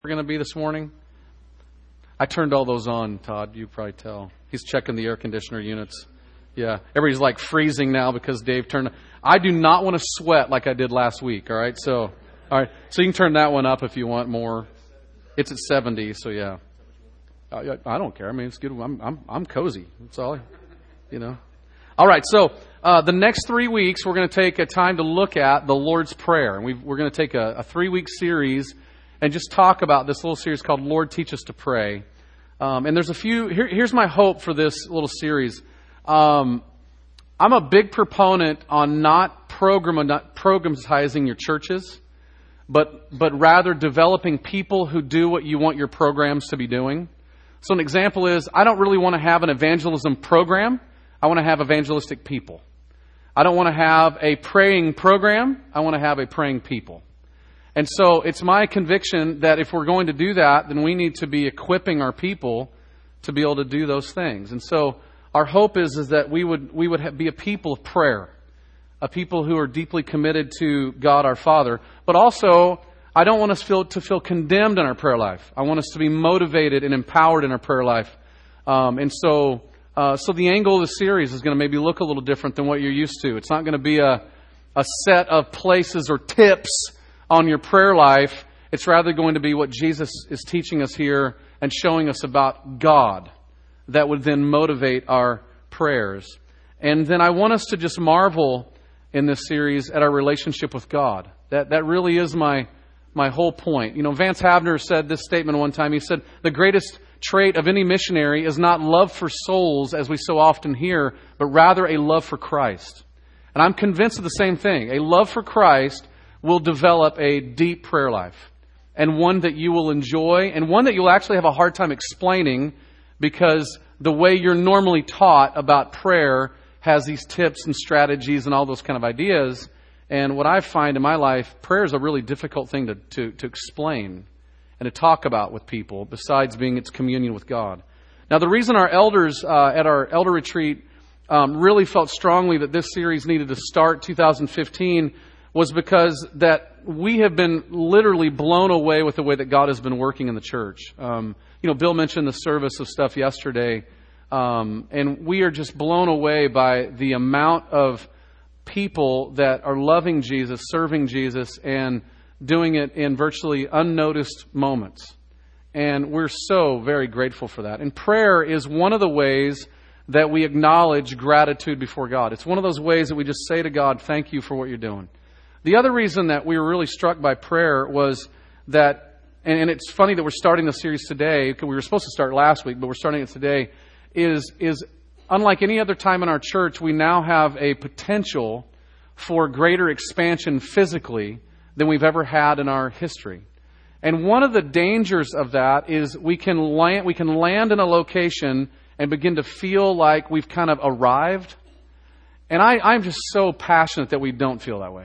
We're going to be this morning. I turned all those on, Todd. You probably tell. He's checking the air conditioner units. Yeah. Everybody's like freezing now because Dave turned. I do not want to sweat like I did last week. All right. So you can turn that one up if you want more. It's at 70. So yeah. I don't care. I mean, it's good. I'm cozy. That's all. All right. So the next 3 weeks, we're going to take a time to look at the Lord's Prayer, and we're going to take a 3-week series and just talk about this little series called Lord, Teach Us to Pray. And there's a few. Here's my hope for this little series. I'm a big proponent on not programmatizing your churches, but rather developing people who do what you want your programs to be doing. So an example is, I don't really want to have an evangelism program. I want to have evangelistic people. I don't want to have a praying program. I want to have a praying people. And so it's my conviction that if we're going to do that, then we need to be equipping our people to be able to do those things. And so our hope is that we would be a people of prayer, a people who are deeply committed to God our Father. But also, I don't want us to feel condemned in our prayer life. I want us to be motivated and empowered in our prayer life. So the angle of the series is going to maybe look a little different than what you're used to. It's not going to be a set of places or tips on your prayer life. It's rather going to be what Jesus is teaching us here and showing us about God that would then motivate our prayers. And then I want us to just marvel in this series at our relationship with God. That really is my whole point. Vance Havner said this statement one time. He said, the greatest trait of any missionary is not love for souls, as we so often hear, but rather a love for Christ. And I'm convinced of the same thing. A love for Christ will develop a deep prayer life, and one that you will enjoy, and one that you'll actually have a hard time explaining, because the way you're normally taught about prayer has these tips and strategies and all those kind of ideas. And what I find in my life, prayer is a really difficult thing to explain and to talk about with people, besides being its communion with God. Now, the reason our elders at our elder retreat really felt strongly that this series needed to start 2015 was because that we have been literally blown away with the way that God has been working in the church. Bill mentioned the service of stuff yesterday, and we are just blown away by the amount of people that are loving Jesus, serving Jesus, and doing it in virtually unnoticed moments. And we're so very grateful for that. And prayer is one of the ways that we acknowledge gratitude before God. It's one of those ways that we just say to God, thank you for what you're doing. The other reason that we were really struck by prayer was that, and it's funny that we're starting the series today, because we were supposed to start last week, but we're starting it today, is unlike any other time in our church, we now have a potential for greater expansion physically than we've ever had in our history. And one of the dangers of that is we can land in a location and begin to feel like we've kind of arrived. And I'm just so passionate that we don't feel that way.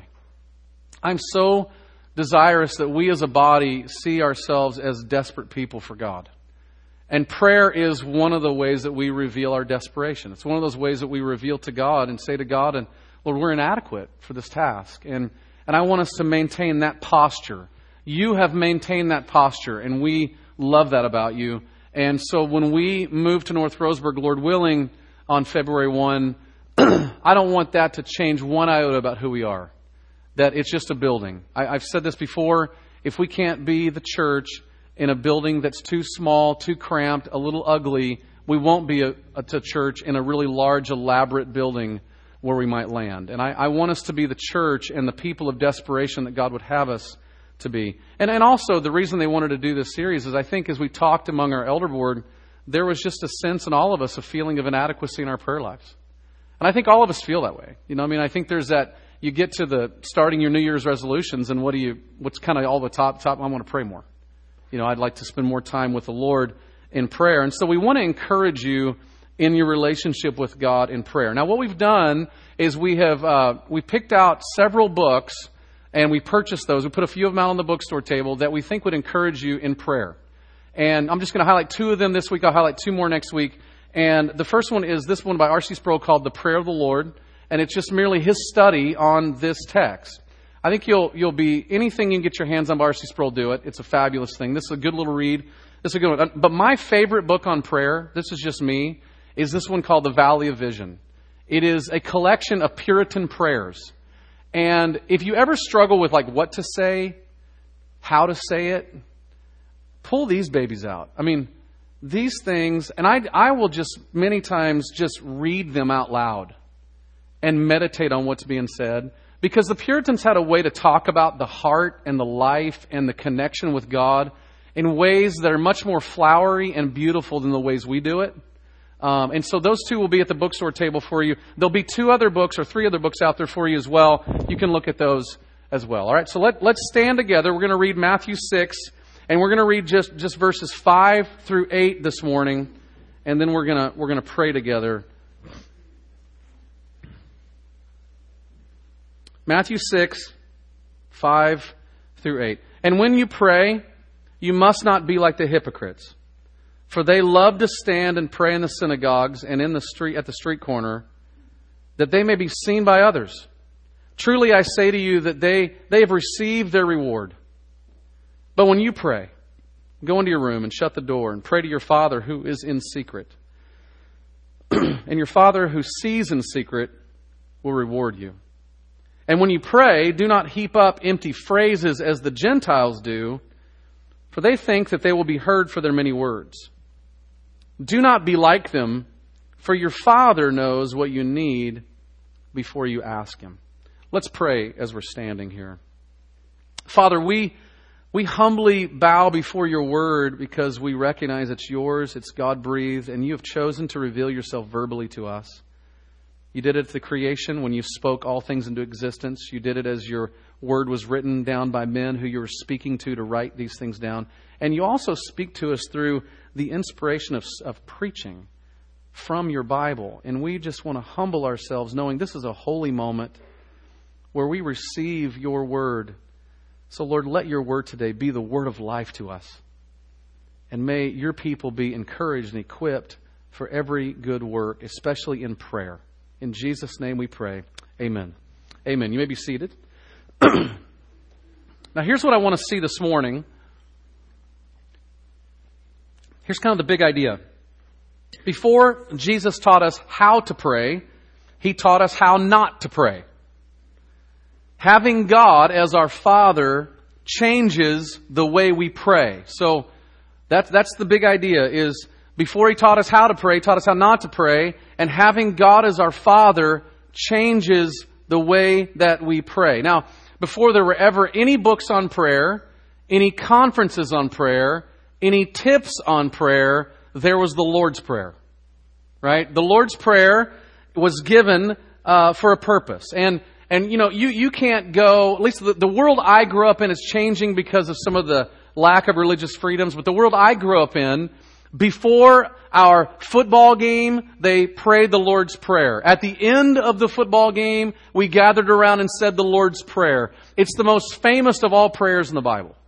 I'm so desirous that we as a body see ourselves as desperate people for God. And prayer is one of the ways that we reveal our desperation. It's one of those ways that we reveal to God and say to God, and Lord, we're inadequate for this task. And I want us to maintain that posture. You have maintained that posture, and we love that about you. And so when we move to North Roseburg, Lord willing, on February 1, I don't want that to change one iota about who we are. That it's just a building. I've said this before. If we can't be the church in a building that's too small, too cramped, a little ugly, we won't be a church in a really large, elaborate building where we might land. And I want us to be the church and the people of desperation that God would have us to be. And also, the reason they wanted to do this series is, I think, as we talked among our elder board, there was just a sense in all of us, a feeling of inadequacy in our prayer lives. And I think all of us feel that way. I think there's that. You get to the starting your New Year's resolutions, and what's kind of all the top, I want to pray more. I'd like to spend more time with the Lord in prayer. And so we want to encourage you in your relationship with God in prayer. Now, what we've done is we picked out several books, and we purchased those. We put a few of them out on the bookstore table that we think would encourage you in prayer. And I'm just going to highlight 2 of them this week. I'll highlight 2 more next week. And the first one is this one by R.C. Sproul called The Prayer of the Lord. And it's just merely his study on this text. I think you'll be, anything you can get your hands on by R.C. Sproul, do it. It's a fabulous thing. This is a good little read. This is a good one. But my favorite book on prayer, this is just me, is this one called The Valley of Vision. It is a collection of Puritan prayers. And if you ever struggle with like what to say, how to say it, pull these babies out. I mean, these things, and I will just many times just read them out loud and meditate on what's being said. Because the Puritans had a way to talk about the heart and the life and the connection with God in ways that are much more flowery and beautiful than the ways we do it. And so those two will be at the bookstore table for you. There'll be 2 other books or 3 other books out there for you as well. You can look at those as well. All right, so let's stand together. We're going to read Matthew 6, and we're going to read just verses 5 through 8 this morning, and then we're going to pray together. Matthew 6, 5 through 8. And when you pray, you must not be like the hypocrites, for they love to stand and pray in the synagogues and in the street at the street corner, that they may be seen by others. Truly I say to you that they have received their reward. But when you pray, go into your room and shut the door and pray to your Father who is in secret. And your Father who sees in secret will reward you. And when you pray, do not heap up empty phrases as the Gentiles do, for they think that they will be heard for their many words. Do not be like them, for your Father knows what you need before you ask Him. Let's pray as we're standing here. Father, we humbly bow before your word because we recognize it's yours, it's God-breathed, and you have chosen to reveal yourself verbally to us. You did it at the creation when you spoke all things into existence. You did it as your word was written down by men who you were speaking to write these things down. And you also speak to us through the inspiration of preaching from your Bible. And we just want to humble ourselves knowing this is a holy moment where we receive your word. So Lord, let your word today be the word of life to us. And may your people be encouraged and equipped for every good work, especially in prayer. In Jesus' name we pray. Amen. Amen. You may be seated. Now here's what I want to see this morning. Here's kind of the big idea. Before Jesus taught us how to pray, He taught us how not to pray. Having God as our Father changes the way we pray. So that's the big idea is before He taught us how to pray, He taught us how not to pray. And having God as our Father changes the way that we pray. Now, before there were ever any books on prayer, any conferences on prayer, any tips on prayer, there was the Lord's Prayer. Right? The Lord's Prayer was given for a purpose. And you know, you can't go, at least the world I grew up in is changing because of some of the lack of religious freedoms, but the world I grew up in, before our football game, they prayed the Lord's Prayer. At the end of the football game, we gathered around and said the Lord's Prayer. It's the most famous of all prayers in the Bible.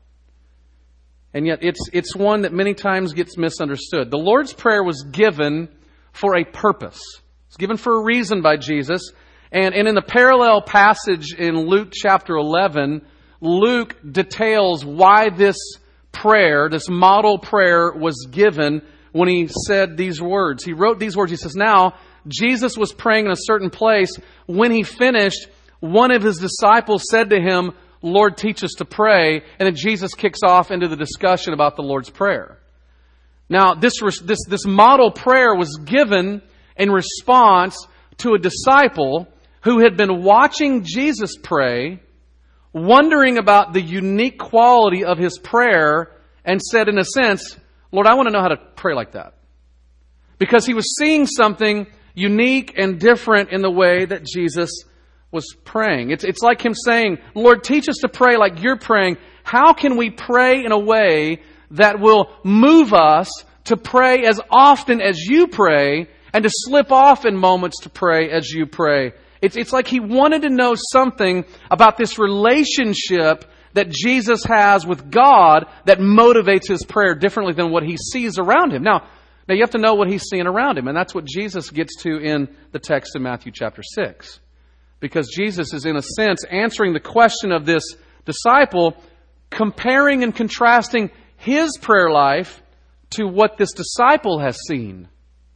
And yet it's one that many times gets misunderstood. The Lord's Prayer was given for a purpose. It's given for a reason by Jesus. And in the parallel passage in Luke chapter 11, Luke details why this prayer, this model prayer, was given when he said these words. He wrote these words. He says, now, Jesus was praying in a certain place. When he finished, one of his disciples said to him, Lord, teach us to pray. And then Jesus kicks off into the discussion about the Lord's Prayer. Now, this model prayer was given in response to a disciple who had been watching Jesus pray, wondering about the unique quality of his prayer, and said, in a sense, Lord, I want to know how to pray like that. Because he was seeing something unique and different in the way that Jesus was praying. It's like him saying, Lord, teach us to pray like you're praying. How can we pray in a way that will move us to pray as often as you pray and to slip off in moments to pray as you pray? It's like he wanted to know something about this relationship that Jesus has with God that motivates his prayer differently than what he sees around him. Now you have to know what he's seeing around him, and that's what Jesus gets to in the text in Matthew chapter 6. Because Jesus is, in a sense, answering the question of this disciple, comparing and contrasting his prayer life to what this disciple has seen.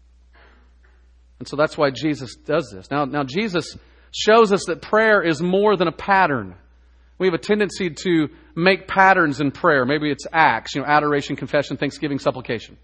And so that's why Jesus does this. Now Jesus shows us that prayer is more than a pattern. We have a tendency to make patterns in prayer. Maybe it's acts, adoration, confession, thanksgiving, supplication.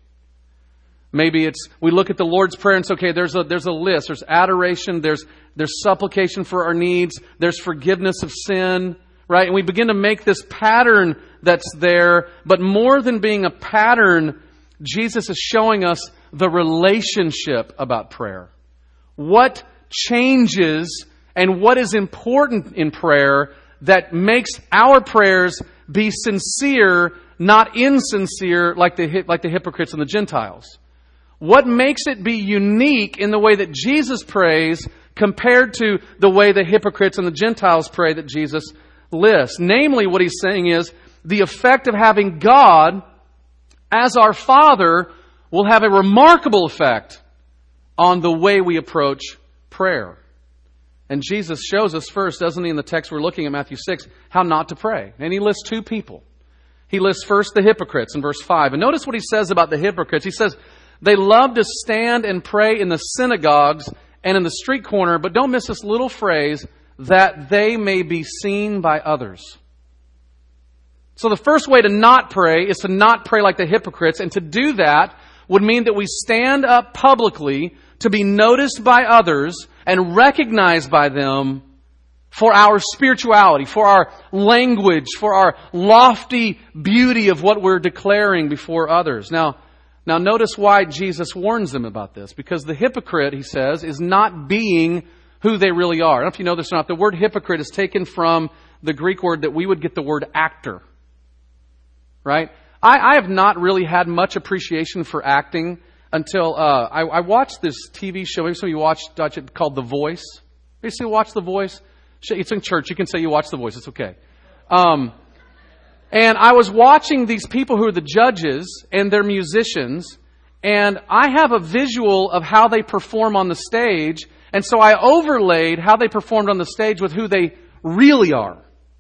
Maybe it's, we look at the Lord's Prayer and it's okay, there's a list. There's adoration, there's supplication for our needs, there's forgiveness of sin, right? And we begin to make this pattern that's there. But more than being a pattern, Jesus is showing us the relationship about prayer. What changes and what is important in prayer that makes our prayers be sincere, not insincere like the hypocrites and the Gentiles. What makes it be unique in the way that Jesus prays compared to the way the hypocrites and the Gentiles pray that Jesus lists? Namely, what he's saying is the effect of having God as our Father will have a remarkable effect on the way we approach prayer. And Jesus shows us first, doesn't he, in the text we're looking at, Matthew 6, how not to pray. And he lists two people. He lists first the hypocrites in verse 5. And notice what he says about the hypocrites. He says, they love to stand and pray in the synagogues and in the street corner, but don't miss this little phrase, that they may be seen by others. So the first way to not pray is to not pray like the hypocrites. And to do that would mean that we stand up publicly to be noticed by others and recognized by them for our spirituality, for our language, for our lofty beauty of what we're declaring before others. Now notice why Jesus warns them about this. Because the hypocrite, he says, is not being who they really are. I don't know if you know this or not. The word hypocrite is taken from the Greek word that we would get the word actor. Right? I have not really had much appreciation for acting until I watched this TV show. Maybe some of you watched it called The Voice. You see, watch The Voice? It's in church. You can say you watch The Voice. It's okay. And I was watching these people who are the judges and they're musicians. And I have a visual of how they perform on the stage. And so I overlaid how they performed on the stage with who they really are.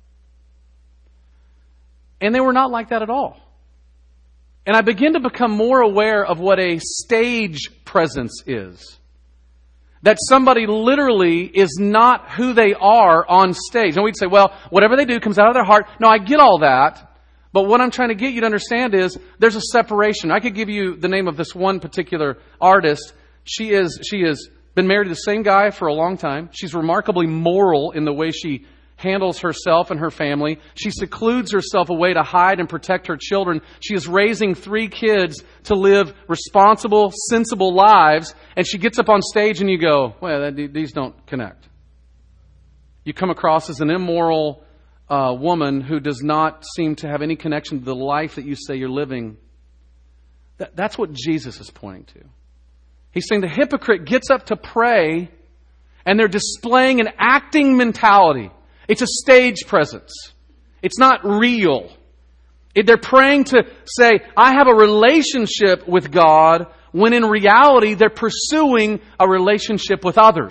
And they were not like that at all. And I begin to become more aware of what a stage presence is. That somebody literally is not who they are on stage. And we'd say, well, whatever they do comes out of their heart. No, I get all that. But what I'm trying to get you to understand is there's a separation. I could give you the name of this one particular artist. She has been married to the same guy for a long time. She's remarkably moral in the way she handles herself and her family. She secludes herself away to hide and protect her children. She is raising 3 kids to live responsible, sensible lives. And she gets up on stage and you go, well, these don't connect. You come across as an immoral woman who does not seem to have any connection to the life that you say you're living. That's what Jesus is pointing to. He's saying the hypocrite gets up to pray and they're displaying an acting mentality. It's a stage presence. It's not real. They're praying to say, I have a relationship with God, when in reality they're pursuing a relationship with others.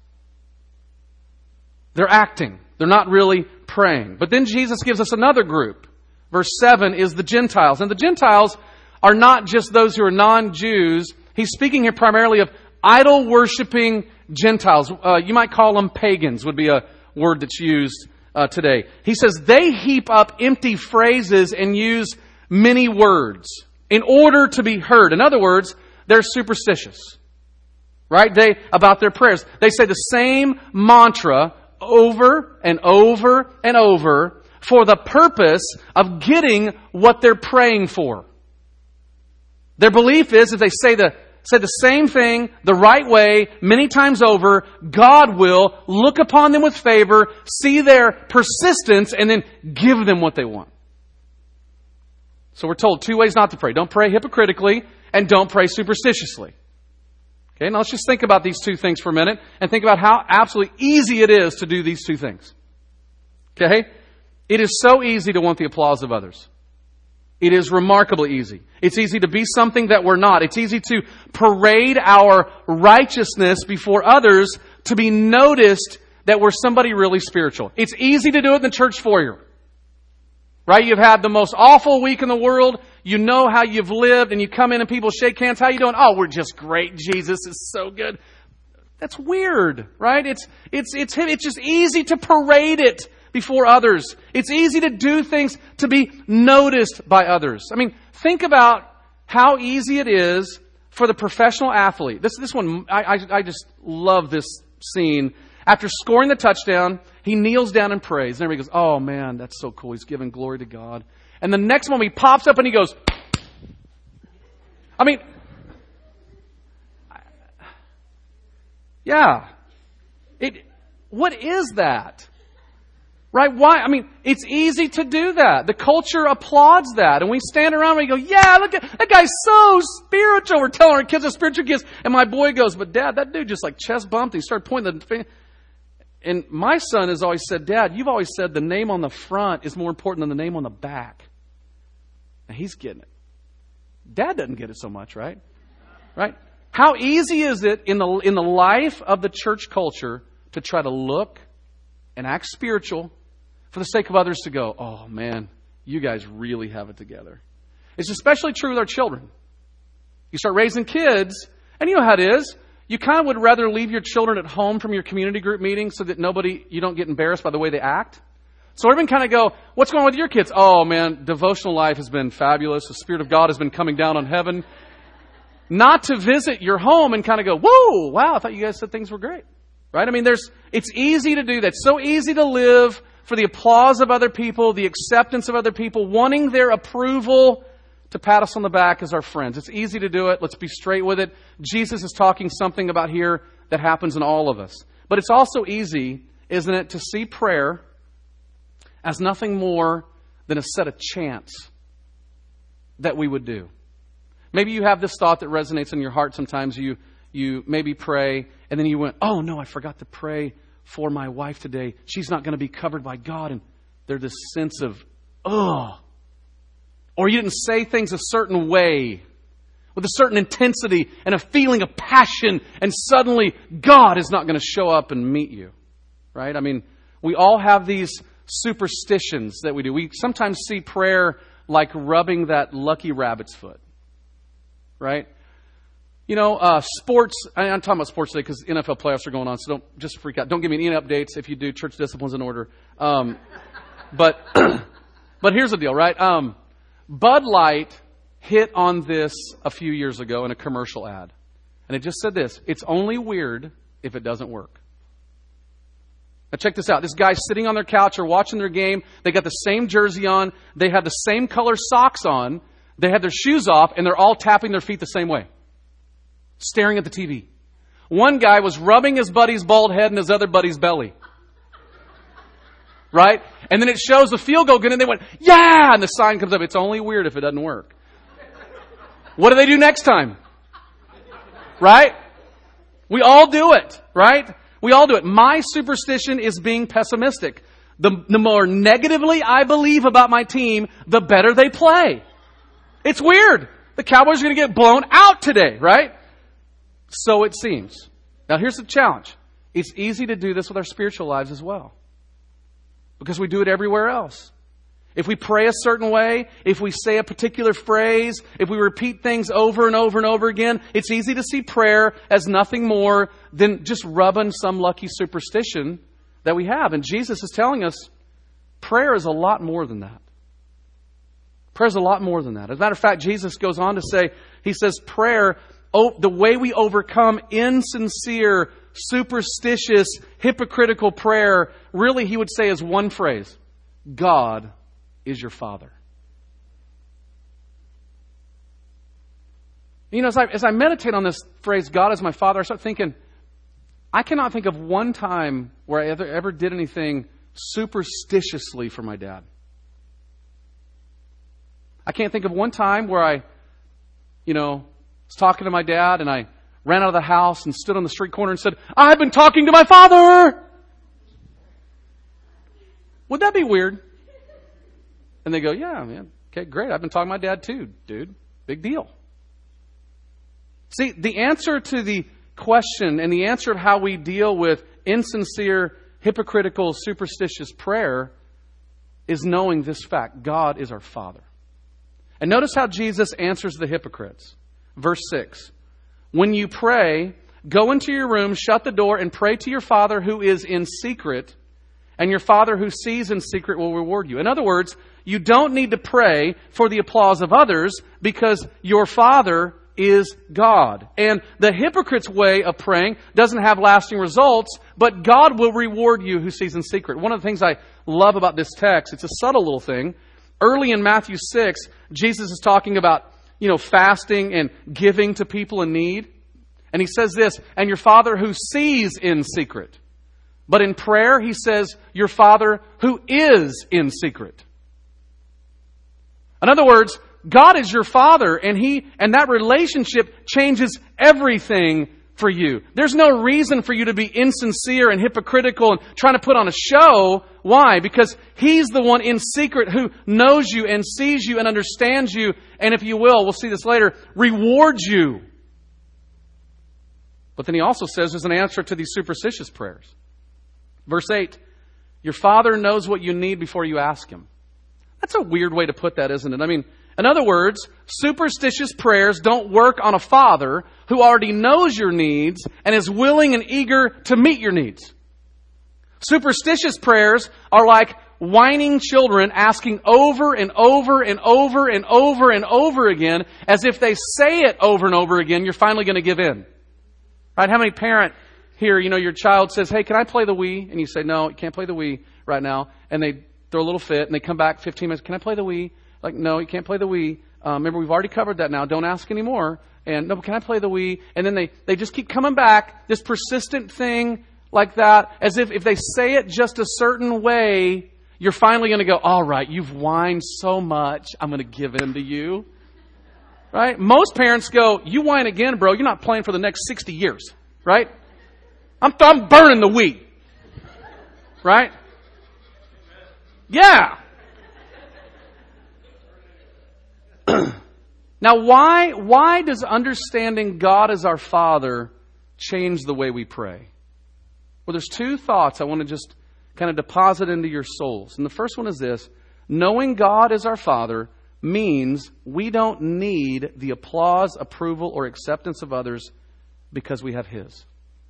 They're acting. They're not really praying. But then Jesus gives us another group. Verse 7 is the Gentiles. And the Gentiles are not just those who are non-Jews. He's speaking here primarily of idol-worshiping Gentiles. You might call them pagans, would be a word that's used today. He says they heap up empty phrases and use many words in order to be heard. In other words, they're superstitious. Right? About their prayers. They say the same mantra over and over and over for the purpose of getting what they're praying for. Their belief is if they say the same thing the right way many times over, God will look upon them with favor, see their persistence, and then give them what they want. So we're told 2 ways not to pray. Don't pray hypocritically and don't pray superstitiously. Okay, now let's just think about these 2 things for a minute and think about how absolutely easy it is to do these 2 things. Okay? It is so easy to want the applause of others. It is remarkably easy. It's easy to be something that we're not. It's easy to parade our righteousness before others to be noticed that we're somebody really spiritual. It's easy to do it in the church foyer. Right? You've had the most awful week in the world. You know how you've lived, and you come in and people shake hands. How you doing? Oh, we're just great. Jesus is so good. That's weird, right? It's just easy to parade it before others. It's easy to do things to be noticed by others. I mean, think about how easy it is for the professional athlete. This one, I just love this scene. After scoring the touchdown, he kneels down and prays. And everybody goes, oh man, that's so cool. He's giving glory to God. And the next moment he pops up and he goes, I mean, yeah. What is that? Right? Why? I mean, it's easy to do that. The culture applauds that. And we stand around and we go, yeah, look at that guy's so spiritual. We're telling our kids are spiritual gifts. And my boy goes, but Dad, that dude just like chest bumped. He started pointing the finger. And my son has always said, Dad, you've always said the name on the front is more important than the name on the back. And he's getting it. Dad doesn't get it so much, right? Right? How easy is it in the life of the church culture to try to look and act spiritual for the sake of others to go, oh man, you guys really have it together. It's especially true with our children. You start raising kids, and you know how it is. You kind of would rather leave your children at home from your community group meeting so that you don't get embarrassed by the way they act. So everyone kind of go, what's going on with your kids? Oh man, devotional life has been fabulous. The Spirit of God has been coming down on heaven. Not to visit your home and kind of go, whoa, wow, I thought you guys said things were great. Right? I mean, it's easy to do that. It's so easy to live for the applause of other people, the acceptance of other people, wanting their approval, to pat us on the back as our friends. It's easy to do it. Let's be straight with it. Jesus is talking something about here that happens in all of us. But it's also easy, isn't it, to see prayer as nothing more than a set of chants that we would do. Maybe you have this thought that resonates in your heart sometimes. You maybe pray, and then you went, oh no, I forgot to pray for my wife today. She's not going to be covered by God. And there's this sense of, ugh. Or you didn't say things a certain way, with a certain intensity and a feeling of passion, and suddenly God is not going to show up and meet you. Right? I mean, we all have these superstitions that we do. We sometimes see prayer like rubbing that lucky rabbit's foot. Right? You know, sports, I'm talking about sports today because NFL playoffs are going on, so don't just freak out. Don't give me any updates. If you do, church discipline's in order. But here's the deal, right? Bud Light hit on this a few years ago in a commercial ad. And it just said this, it's only weird if it doesn't work. Now check this out. This guy's sitting on their couch or watching their game. They got the same jersey on. They have the same color socks on. They have their shoes off, and they're all tapping their feet the same way. Staring at the TV. One guy was rubbing his buddy's bald head and his other buddy's belly. Right? And then it shows the field goal good, and they went, yeah! And the sign comes up. It's only weird if it doesn't work. What do they do next time? Right? We all do it. Right? We all do it. My superstition is being pessimistic. The more negatively I believe about my team, the better they play. It's weird. The Cowboys are going to get blown out today, right? So it seems. Now here's the challenge. It's easy to do this with our spiritual lives as well. Because we do it everywhere else. If we pray a certain way, if we say a particular phrase, if we repeat things over and over and over again, it's easy to see prayer as nothing more than just rubbing some lucky superstition that we have. And Jesus is telling us prayer is a lot more than that. Prayer is a lot more than that. As a matter of fact, Jesus goes on to say, he says prayer, the way we overcome insincere, superstitious, hypocritical prayer, really he would say is one phrase. God is your Father. You know, as I meditate on this phrase, God is my Father, I start thinking, I cannot think of one time where I ever did anything superstitiously for my dad. I can't think of one time where I, was talking to my dad and I ran out of the house and stood on the street corner and said, I've been talking to my father. Would that be weird? And they go, yeah, man. Okay, great. I've been talking to my dad too, dude. Big deal. See, the answer to the question and the answer of how we deal with insincere, hypocritical, superstitious prayer is knowing this fact. God is our Father. And notice how Jesus answers the hypocrites. Verse 6. When you pray, go into your room, shut the door, and pray to your Father who is in secret, and your Father who sees in secret will reward you. In other words, you don't need to pray for the applause of others because your Father is God. And the hypocrite's way of praying doesn't have lasting results, but God will reward you who sees in secret. One of the things I love about this text, it's a subtle little thing. Early in Matthew 6, Jesus is talking about, fasting and giving to people in need. And He says this, and your Father who sees in secret. But in prayer, He says, your Father who is in secret. In other words, God is your Father, and that relationship changes everything for you. There's no reason for you to be insincere and hypocritical and trying to put on a show. Why? Because He's the one in secret who knows you and sees you and understands you, and if you will, we'll see this later, rewards you. But then He also says there's an answer to these superstitious prayers. Verse 8, your Father knows what you need before you ask Him. That's a weird way to put that, isn't it? In other words, superstitious prayers don't work on a Father who already knows your needs and is willing and eager to meet your needs. Superstitious prayers are like whining children asking over and over and over and over and over again, as if they say it over and over again, you're finally going to give in. Right? How many parent here, your child says, hey, can I play the Wii? And you say, no, you can't play the Wii right now. And they throw a little fit and they come back 15 minutes. Can I play the Wii? Like, no, you can't play the Wii. Remember, we've already covered that now. Don't ask anymore. And no, but can I play the Wii? And then they just keep coming back, this persistent thing like that, as if they say it just a certain way, you're finally going to go, all right, you've whined so much, I'm going to give in to you. Right? Most parents go, you whine again, bro, you're not playing for the next 60 years. Right? I'm burning the Wii. Right? Yeah. Now, why does understanding God as our Father change the way we pray? Well, there's two thoughts I want to just kind of deposit into your souls. And the first one is this. Knowing God as our Father means we don't need the applause, approval, or acceptance of others because we have His.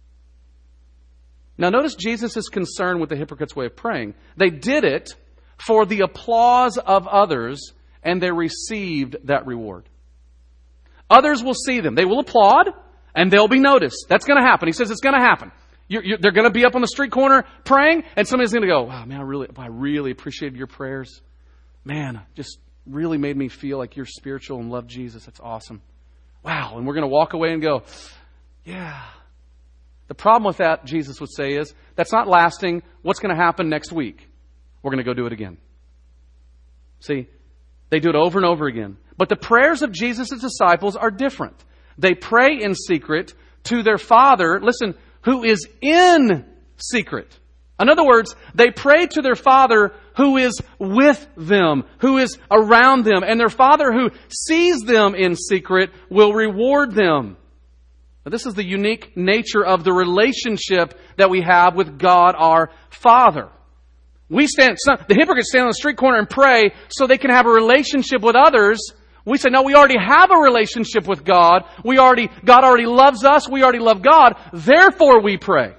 Now, notice Jesus' concern with the hypocrite's way of praying. They did it for the applause of others, and they received that reward. Others will see them. They will applaud, and they'll be noticed. That's going to happen. He says it's going to happen. They're going to be up on the street corner praying, and somebody's going to go, wow, man, I really appreciated your prayers. Man, just really made me feel like you're spiritual and love Jesus. That's awesome. Wow. And we're going to walk away and go, yeah. The problem with that, Jesus would say, is that's not lasting. What's going to happen next week? We're going to go do it again. See, they do it over and over again. But the prayers of Jesus' disciples are different. They pray in secret to their Father, listen, who is in secret. In other words, they pray to their Father who is with them, who is around them. And their Father who sees them in secret will reward them. Now, this is the unique nature of the relationship that we have with God our Father. The hypocrites stand on the street corner and pray so they can have a relationship with others. We say, no, we already have a relationship with God. God already loves us. We already love God. Therefore we pray.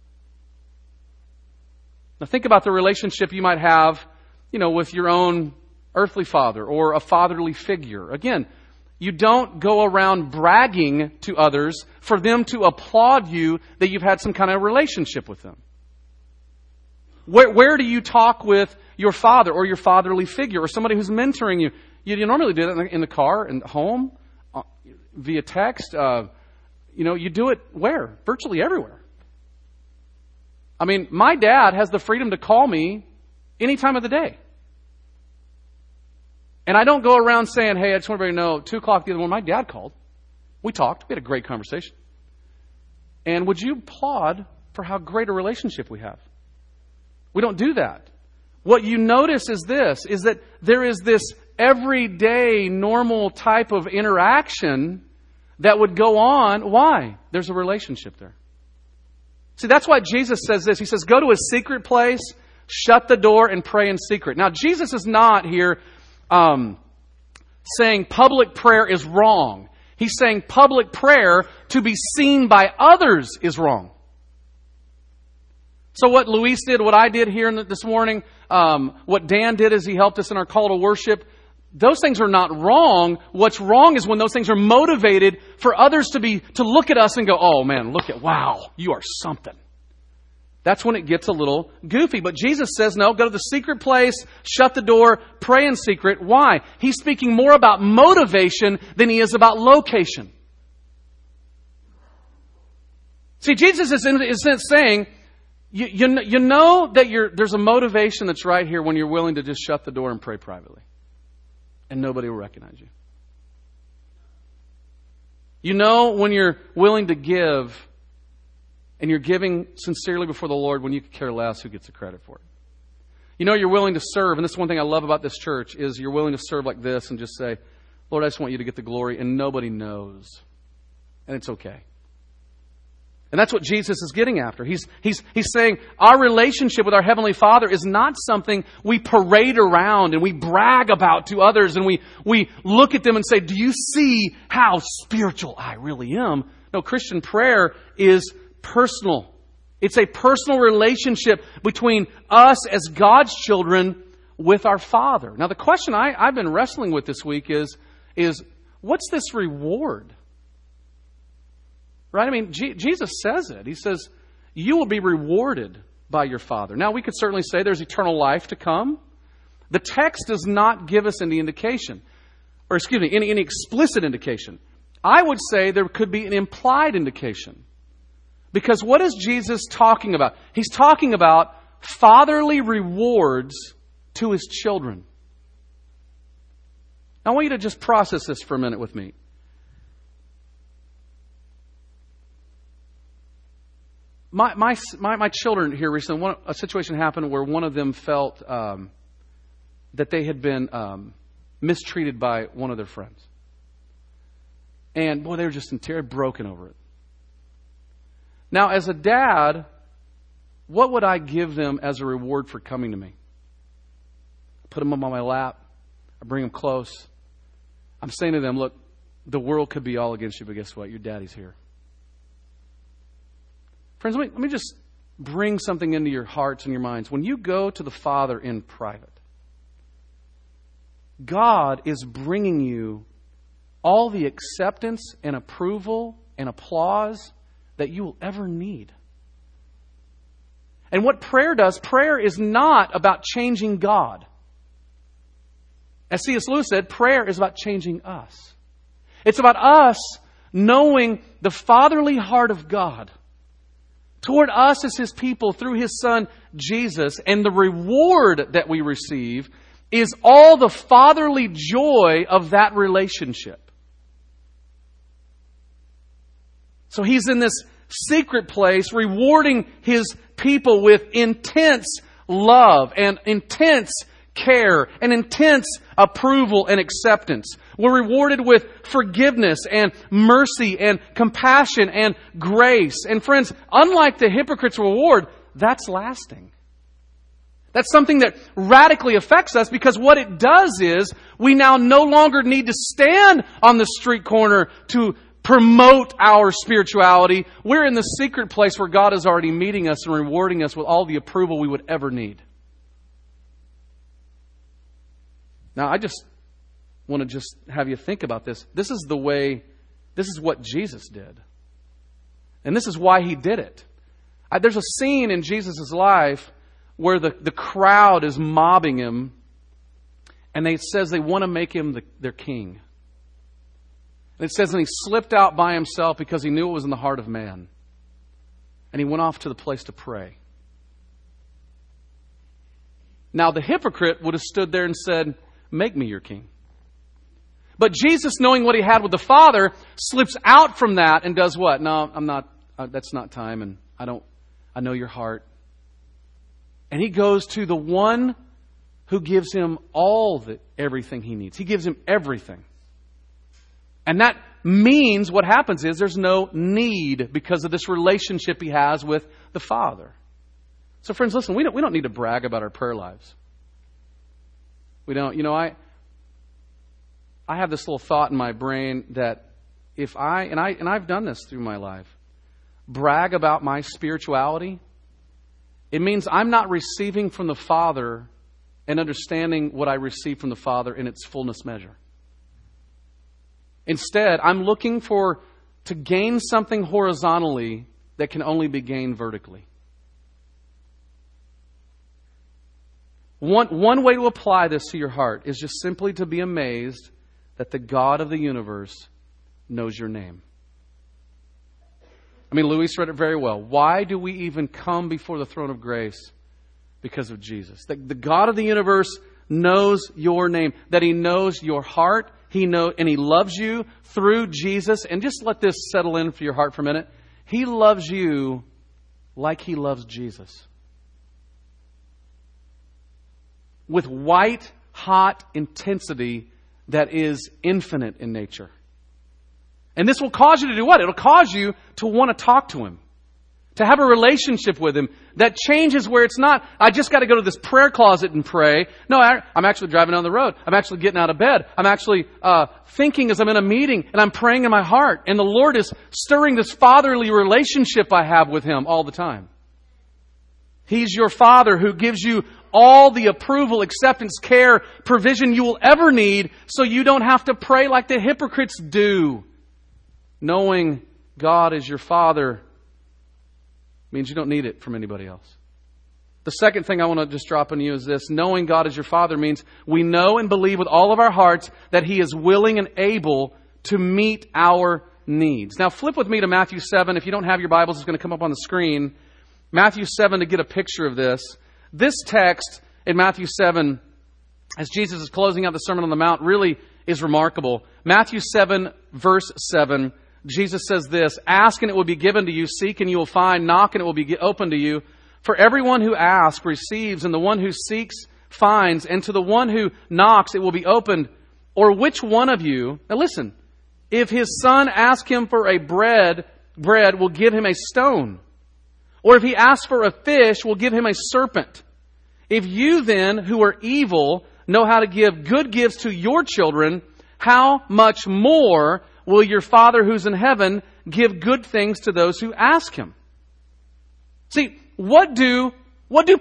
Now think about the relationship you might have, with your own earthly father or a fatherly figure. Again, you don't go around bragging to others for them to applaud you that you've had some kind of relationship with them. Where do you talk with your father or your fatherly figure or somebody who's mentoring you? You normally do that in the car, in the home, via text. You do it where? Virtually everywhere. I mean, my dad has the freedom to call me any time of the day. And I don't go around saying, hey, I just want everybody to know, 2 o'clock the other morning, my dad called. We talked. We had a great conversation. And would you applaud for how great a relationship we have? We don't do that. What you notice is that there is this everyday, normal type of interaction that would go on. Why? There's a relationship there. See, that's why Jesus says this. He says, go to a secret place, shut the door, and pray in secret. Now, Jesus is not here saying public prayer is wrong. He's saying public prayer to be seen by others is wrong. So what Luis did, what I did here this morning, what Dan did as he helped us in our call to worship, those things are not wrong. What's wrong is when those things are motivated for others to look at us and go, oh man, wow, you are something. That's when it gets a little goofy. But Jesus says, no, go to the secret place, shut the door, pray in secret. Why? He's speaking more about motivation than he is about location. See, Jesus is in a sense saying, you know that there's a motivation that's right here when you're willing to just shut the door and pray privately. And nobody will recognize you. You know when you're willing to give and you're giving sincerely before the Lord when you could care less who gets the credit for it. You know you're willing to serve, and this is one thing I love about this church, is you're willing to serve like this and just say, Lord, I just want you to get the glory, and nobody knows. And it's okay. And that's what Jesus is getting after. He's saying our relationship with our Heavenly Father is not something we parade around and we brag about to others and we look at them and say, do you see how spiritual I really am? No, Christian prayer is personal. It's a personal relationship between us as God's children with our Father. Now the question I've been wrestling with this week is what's this reward? Right? I mean, Jesus says it. He says, you will be rewarded by your Father. Now, we could certainly say there's eternal life to come. The text does not give us any indication, or any explicit indication. I would say there could be an implied indication. Because what is Jesus talking about? He's talking about fatherly rewards to His children. Now, I want you to just process this for a minute with me. My children here recently, a situation happened where one of them felt that they had been mistreated by one of their friends. And boy, they were just in tears, broken over it. Now, as a dad, what would I give them as a reward for coming to me? I put them on my lap. I bring them close. I'm saying to them, look, the world could be all against you, but guess what? Your daddy's here. Friends, let me just bring something into your hearts and your minds. When you go to the Father in private, God is bringing you all the acceptance and approval and applause that you will ever need. And what prayer does, prayer is not about changing God. As C.S. Lewis said, prayer is about changing us. It's about us knowing the fatherly heart of God toward us as His people through His Son, Jesus. And the reward that we receive is all the fatherly joy of that relationship. So He's in this secret place rewarding His people with intense love and intense care and intense approval and acceptance. We're rewarded with forgiveness and mercy and compassion and grace. And friends, unlike the hypocrite's reward, that's lasting. That's something that radically affects us, because what it does is we now no longer need to stand on the street corner to promote our spirituality. We're in the secret place where God is already meeting us and rewarding us with all the approval we would ever need. Now, I just want to just have you think about this. This is what Jesus did. And this is why He did it. There's a scene in Jesus' life where the crowd is mobbing Him, and it says they want to make Him their king. And it says, and He slipped out by Himself because He knew it was in the heart of man. And He went off to the place to pray. Now, the hypocrite would have stood there and said, make me your king. But Jesus, knowing what He had with the Father, slips out from that and does what? No, I'm not, that's not time, and I know your heart. And He goes to the one who gives Him everything He needs. He gives Him everything. And that means what happens is there's no need because of this relationship he has with the Father. So friends, listen, we don't need to brag about our prayer lives. We don't. You know, I have this little thought in my brain that if I've done this through my life, brag about my spirituality, it means I'm not receiving from the Father and understanding what I receive from the Father in its fullness measure. Instead, I'm looking to gain something horizontally that can only be gained vertically. One way to apply this to your heart is just simply to be amazed that the God of the universe knows your name. I mean, Luis read it very well. Why do we even come before the throne of grace? Because of Jesus. The God of the universe knows your name, that He knows your heart, and He loves you through Jesus. And just let this settle in for your heart for a minute. He loves you like He loves Jesus. With white, hot intensity that is infinite in nature. And this will cause you to do what? It'll cause you to want to talk to Him. To have a relationship with Him that changes where it's not, I just got to go to this prayer closet and pray. No, I'm actually driving down the road. I'm actually getting out of bed. I'm actually thinking as I'm in a meeting and I'm praying in my heart. And the Lord is stirring this fatherly relationship I have with Him all the time. He's your Father who gives you all the approval, acceptance, care, provision you will ever need so you don't have to pray like the hypocrites do. Knowing God is your Father means you don't need it from anybody else. The second thing I want to just drop on you is this. Knowing God is your Father means we know and believe with all of our hearts that He is willing and able to meet our needs. Now flip with me to Matthew 7. If you don't have your Bibles, it's going to come up on the screen. Matthew 7 to get a picture of this. This text in Matthew 7, as Jesus is closing out the Sermon on the Mount, really is remarkable. Matthew 7, verse 7, Jesus says this, "Ask and it will be given to you, seek and you will find, knock and it will be open to you. For everyone who asks receives, and the one who seeks finds, and to the one who knocks it will be opened. Or which one of you," now listen, "if his son asks him for a bread will give him a stone? Or if he asks for a fish, will give him a serpent? If you then, who are evil, know how to give good gifts to your children, how much more will your Father who's in heaven give good things to those who ask Him?" See, what do good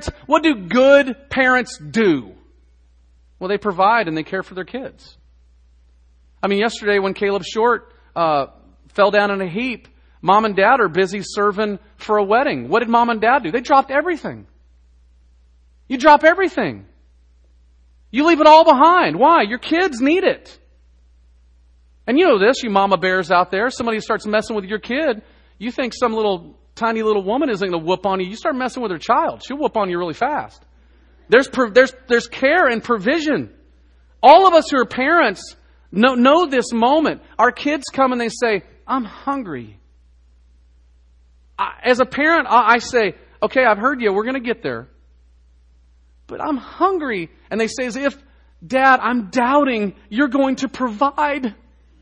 parents do? Well, they provide and they care for their kids. I mean, yesterday when Caleb Short fell down in a heap, Mom and Dad are busy serving for a wedding. What did Mom and Dad do? They dropped everything. You drop everything. You leave it all behind. Why? Your kids need it. And you know this, you mama bears out there. Somebody starts messing with your kid. You think some little tiny little woman isn't going to whoop on you. You start messing with her child. She'll whoop on you really fast. There's care and provision. All of us who are parents know this moment. Our kids come and they say, "I'm hungry." As a parent, I say, "Okay, I've heard you. We're going to get there. But I'm hungry." And they say as if, "Dad, I'm doubting you're going to provide."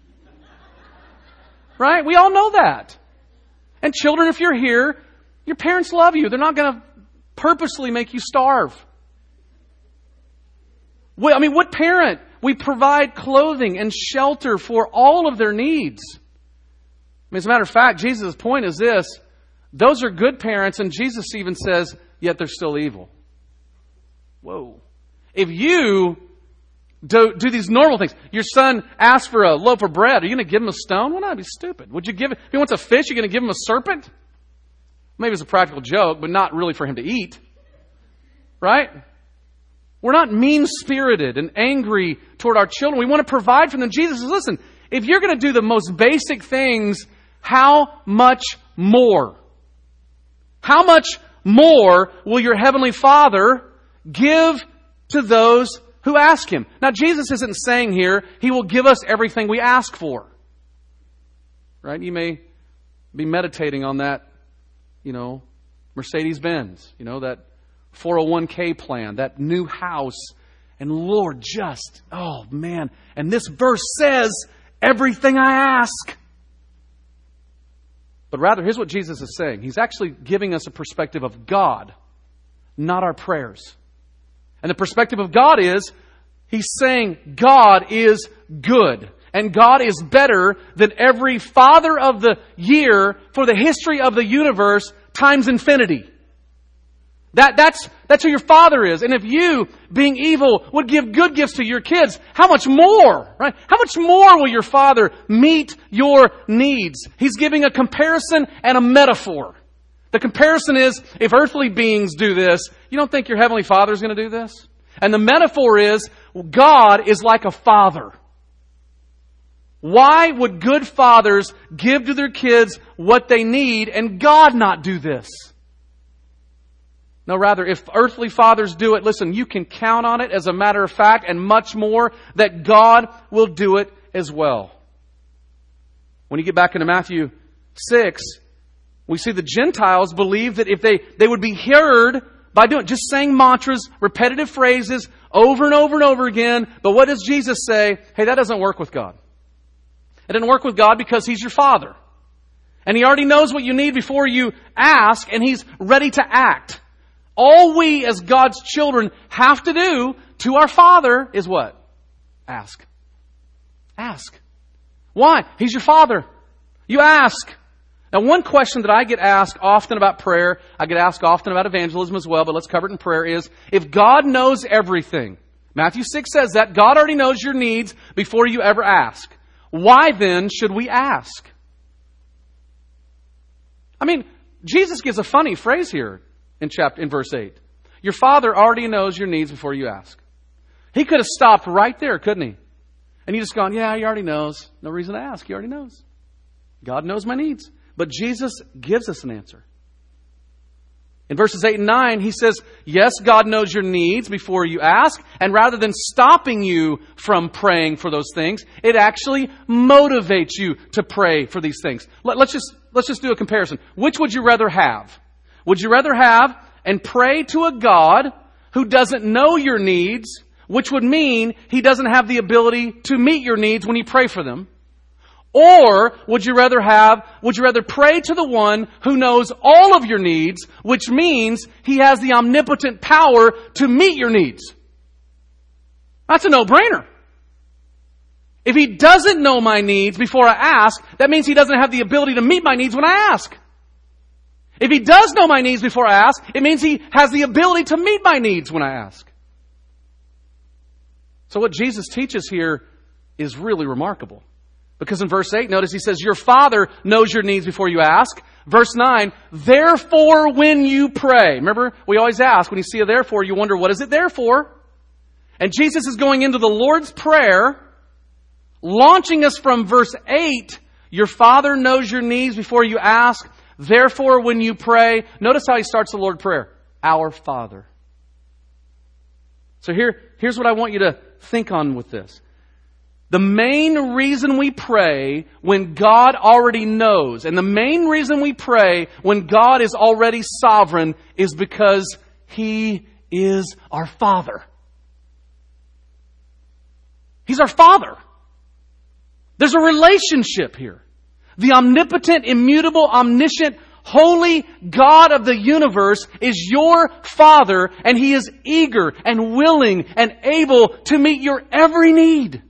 Right? We all know that. And children, if you're here, your parents love you. They're not going to purposely make you starve. What parent? We provide clothing and shelter for all of their needs. As a matter of fact, Jesus' point is this. Those are good parents, and Jesus even says, yet they're still evil. Whoa. If you do these normal things, your son asks for a loaf of bread, are you going to give him a stone? Well, that'd be stupid. Would you if he wants a fish, you're going to give him a serpent? Maybe it's a practical joke, but not really for him to eat. Right? We're not mean-spirited and angry toward our children. We want to provide for them. Jesus says, listen, if you're going to do the most basic things, how much more? How much more will your Heavenly Father give to those who ask Him? Now, Jesus isn't saying here He will give us everything we ask for. Right? You may be meditating on that, Mercedes-Benz, that 401k plan, that new house. And Lord, oh man. And this verse says everything I ask. But rather, here's what Jesus is saying. He's actually giving us a perspective of God, not our prayers. And the perspective of God is, He's saying God is good. And God is better than every father of the year for the history of the universe times infinity. That's who your Father is. And if you, being evil, would give good gifts to your kids, how much more, right? How much more will your Father meet your needs? He's giving a comparison and a metaphor. The comparison is, if earthly beings do this, you don't think your Heavenly Father is going to do this? And the metaphor is, God is like a father. Why would good fathers give to their kids what they need and God not do this? No, rather, if earthly fathers do it, listen, you can count on it as a matter of fact and much more that God will do it as well. When you get back into Matthew 6, we see the Gentiles believe that if they would be heard by just saying mantras, repetitive phrases over and over and over again. But what does Jesus say? Hey, that doesn't work with God. It doesn't work with God because He's your Father. And He already knows what you need before you ask, and He's ready to act. All we as God's children have to do to our Father is what? Ask. Ask. Why? He's your Father. You ask. Now, one question that I get asked often about prayer, I get asked often about evangelism as well, but let's cover it in prayer, is if God knows everything, Matthew 6 says that God already knows your needs before you ever ask. Why then should we ask? I mean, Jesus gives a funny phrase here in verse 8. Your Father already knows your needs before you ask. He could have stopped right there, couldn't He? And you just gone, yeah, He already knows. No reason to ask. He already knows. God knows my needs. But Jesus gives us an answer. In verses 8 and 9, He says, yes, God knows your needs before you ask. And rather than stopping you from praying for those things, it actually motivates you to pray for these things. Let's just do a comparison. Which would you rather have? Would you rather have and pray to a God who doesn't know your needs, which would mean He doesn't have the ability to meet your needs when you pray for them? Or would you rather pray to the one who knows all of your needs, which means He has the omnipotent power to meet your needs? That's a no-brainer. If He doesn't know my needs before I ask, that means He doesn't have the ability to meet my needs when I ask. If He does know my needs before I ask, it means He has the ability to meet my needs when I ask. So what Jesus teaches here is really remarkable. Because in verse 8, notice He says, your Father knows your needs before you ask. Verse 9, therefore when you pray. Remember, we always ask, when you see a therefore, you wonder, what is it there for? And Jesus is going into the Lord's Prayer, launching us from verse 8, your Father knows your needs before you ask. Therefore, when you pray, notice how He starts the Lord's Prayer. Our Father. So here's what I want you to think on with this. The main reason we pray when God already knows, and the main reason we pray when God is already sovereign, is because He is our Father. He's our Father. There's a relationship here. The omnipotent, immutable, omniscient, holy God of the universe is your Father, and He is eager and willing and able to meet your every need.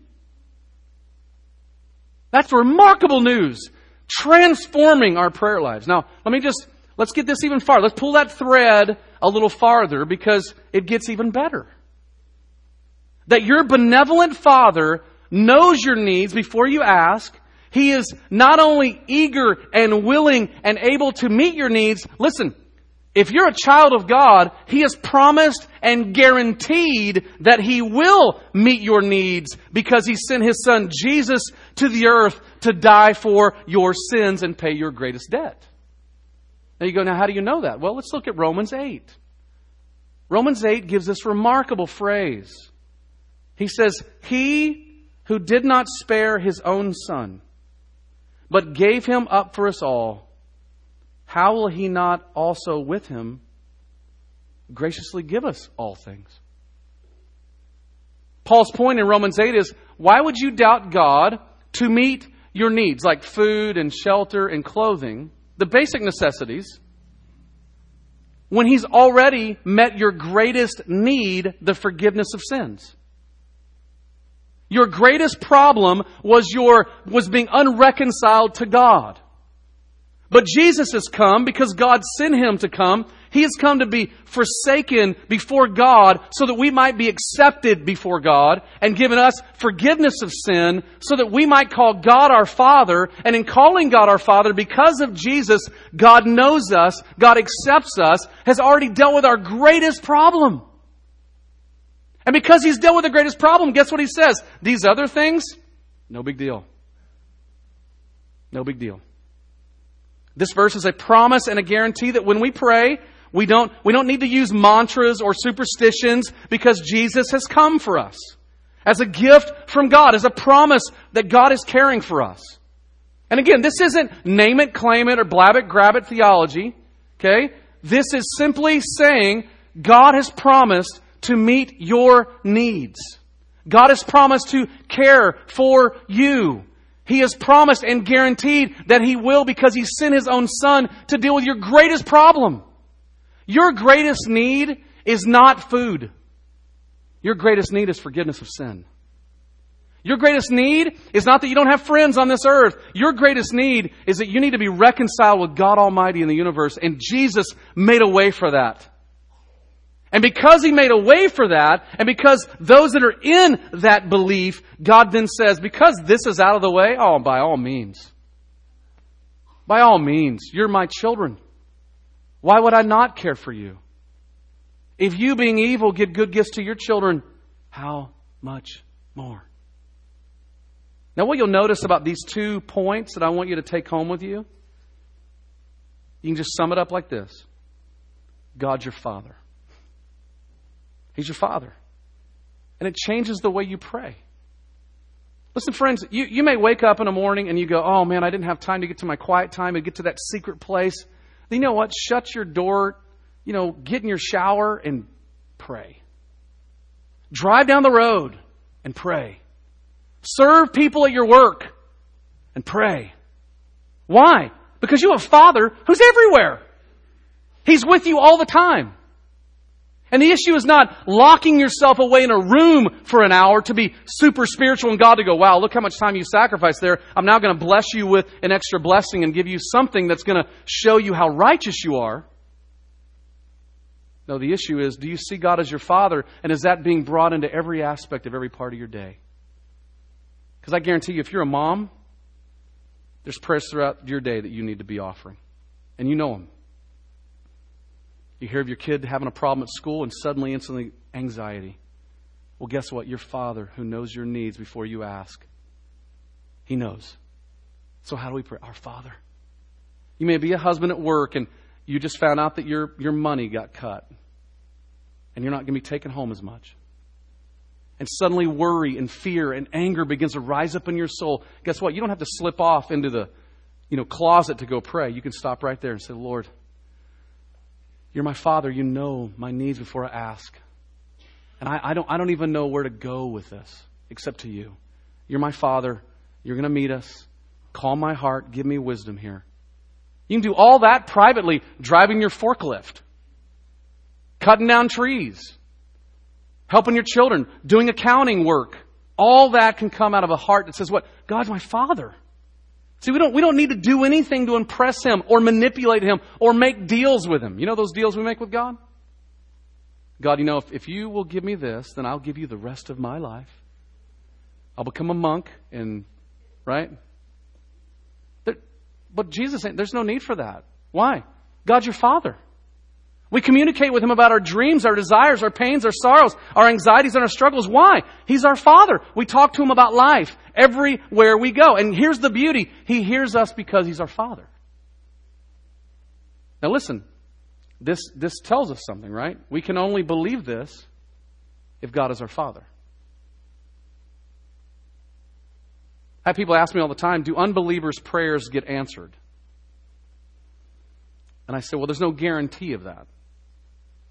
That's remarkable news, transforming our prayer lives. Now, let's get this even farther. Let's pull that thread a little farther, because it gets even better. That your benevolent Father knows your needs before you ask. He is not only eager and willing and able to meet your needs. Listen, if you're a child of God, He has promised and guaranteed that He will meet your needs, because He sent His Son Jesus to the earth to die for your sins and pay your greatest debt. Now you go, now how do you know that? Well, let's look at Romans 8. Romans 8 gives this remarkable phrase. He says, He who did not spare His own Son, but gave Him up for us all, how will He not also with Him graciously give us all things? Paul's point in Romans 8 is, why would you doubt God to meet your needs, like food and shelter and clothing, the basic necessities, when He's already met your greatest need, the forgiveness of sins. Your greatest problem was being unreconciled to God. But Jesus has come because God sent Him to come. He has come to be forsaken before God so that we might be accepted before God and given us forgiveness of sin so that we might call God our Father. And in calling God our Father, because of Jesus, God knows us, God accepts us, has already dealt with our greatest problem. And because He's dealt with the greatest problem, guess what He says? These other things, no big deal. No big deal. This verse is a promise and a guarantee that when we pray, we don't need to use mantras or superstitions because Jesus has come for us. As a gift from God, as a promise that God is caring for us. And again, this isn't name it, claim it, or blab it, grab it theology. Okay? This is simply saying God has promised to meet your needs. God has promised to care for you. He has promised and guaranteed that He will because He sent His own Son to deal with your greatest problem. Your greatest need is not food. Your greatest need is forgiveness of sin. Your greatest need is not that you don't have friends on this earth. Your greatest need is that you need to be reconciled with God Almighty in the universe. And Jesus made a way for that. And because He made a way for that, and because those that are in that belief, God then says, because this is out of the way, oh, by all means. By all means, you're my children. Why would I not care for you? If you, being evil, give good gifts to your children, how much more? Now, what you'll notice about these 2 points that I want you to take home with you, you can just sum it up like this. God's your Father. He's your Father. And it changes the way you pray. Listen, friends, you may wake up in the morning and you go, oh man, I didn't have time to get to my quiet time and get to that secret place. Then you know what? Shut your door, get in your shower and pray. Drive down the road and pray. Serve people at your work and pray. Why? Because you have a Father who's everywhere. He's with you all the time. And the issue is not locking yourself away in a room for an hour to be super spiritual and God to go, wow, look how much time you sacrificed there. I'm now going to bless you with an extra blessing and give you something that's going to show you how righteous you are. No, the issue is, do you see God as your Father? And is that being brought into every aspect of every part of your day? Because I guarantee you, if you're a mom, there's prayers throughout your day that you need to be offering. And you know them. You hear of your kid having a problem at school and suddenly, instantly, anxiety. Well, guess what? Your Father, who knows your needs before you ask, He knows. So how do we pray? Our Father. You may be a husband at work and you just found out that your money got cut. And you're not going to be taken home as much. And suddenly worry and fear and anger begins to rise up in your soul. Guess what? You don't have to slip off into the closet to go pray. You can stop right there and say, Lord, You're my Father. You know my needs before I ask. And I don't even know where to go with this except to You. You're my Father. You're going to meet us. Calm my heart. Give me wisdom here. You can do all that privately, driving your forklift, cutting down trees, helping your children, doing accounting work. All that can come out of a heart that says, what? God's my Father. See, we don't need to do anything to impress Him or manipulate Him or make deals with Him. You know those deals we make with God? God, if You will give me this, then I'll give You the rest of my life. I'll become a monk right? But Jesus, there's no need for that. Why? God's your Father. We communicate with Him about our dreams, our desires, our pains, our sorrows, our anxieties, and our struggles. Why? He's our Father. We talk to Him about life everywhere we go. And here's the beauty. He hears us because He's our Father. Now listen, this tells us something, right? We can only believe this if God is our Father. I have people ask me all the time, do unbelievers' prayers get answered? And I say, well, there's no guarantee of that.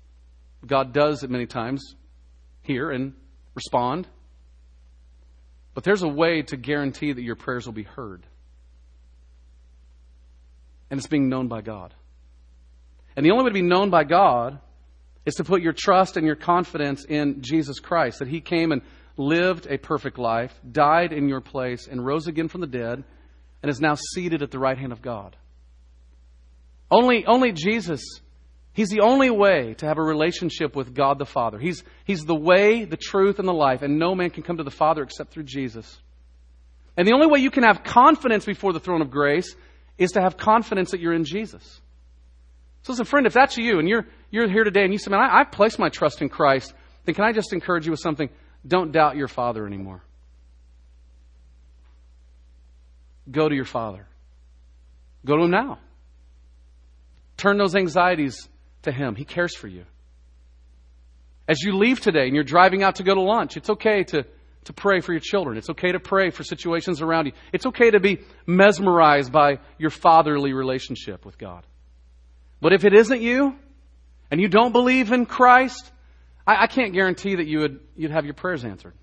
God does it many times hear and respond. But there's a way to guarantee that your prayers will be heard. And it's being known by God. And the only way to be known by God is to put your trust and your confidence in Jesus Christ, that He came and lived a perfect life, died in your place, and rose again from the dead, and is now seated at the right hand of God. Only Jesus, He's the only way to have a relationship with God the Father. He's the way, the truth, and the life, and no man can come to the Father except through Jesus. And the only way you can have confidence before the throne of grace is to have confidence that you're in Jesus. So listen, friend, if that's you, and you're here today, and you say, man, I've placed my trust in Christ, then can I just encourage you with something? Don't doubt your Father anymore. Go to your Father. Go to Him now. Turn those anxieties to Him. He cares for you. As you leave today and you're driving out to go to lunch, it's okay to pray for your children. It's okay to pray for situations around you. It's okay to be mesmerized by your fatherly relationship with God. But if it isn't you, and you don't believe in Christ, I can't guarantee that you'd have your prayers answered.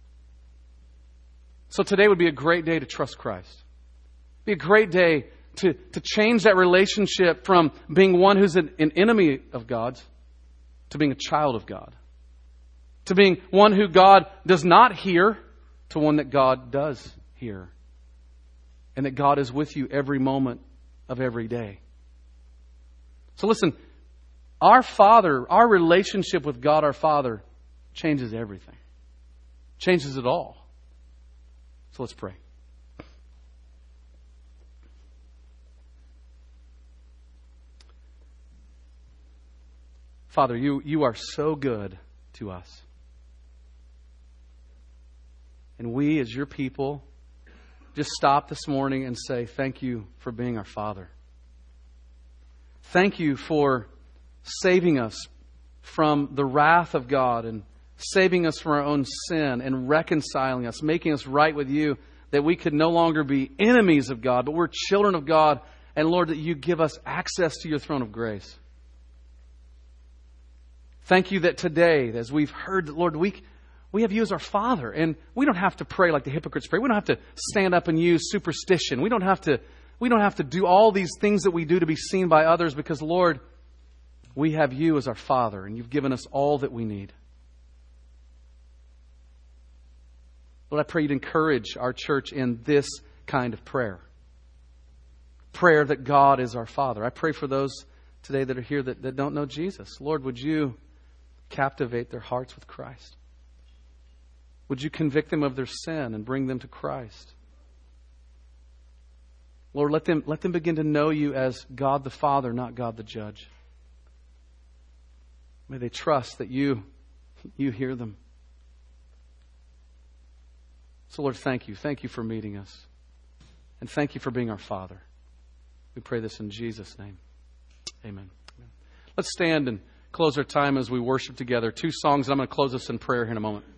So today would be a great day to trust Christ. Be a great day to change that relationship from being one who's an enemy of God's to being a child of God. To being one who God does not hear to one that God does hear. And that God is with you every moment of every day. So listen, our Father, our relationship with God our Father changes everything. Changes it all. So let's pray. Father, you are so good to us. And we, as your people, just stop this morning and say, thank you for being our Father. Thank you for saving us from the wrath of God and saving us from our own sin and reconciling us, making us right with you, that we could no longer be enemies of God, but we're children of God. And Lord, that you give us access to your throne of grace. Thank you that today, as we've heard, Lord, we have you as our Father. And we don't have to pray like the hypocrites pray. We don't have to stand up and use superstition. We don't have to do all these things that we do to be seen by others, because, Lord, we have you as our Father, and you've given us all that we need. Lord, I pray you'd encourage our church in this kind of prayer. Prayer that God is our Father. I pray for those today that are here that don't know Jesus. Lord, would you captivate their hearts with Christ? Would you convict them of their sin and bring them to Christ? Lord, let them begin to know you as God the Father, not God the Judge. May they trust that you hear them. So Lord, thank you. Thank you for meeting us. And thank you for being our Father. We pray this in Jesus' name. Amen. Let's stand and close our time as we worship together. 2 songs, and I'm going to close us in prayer here in a moment.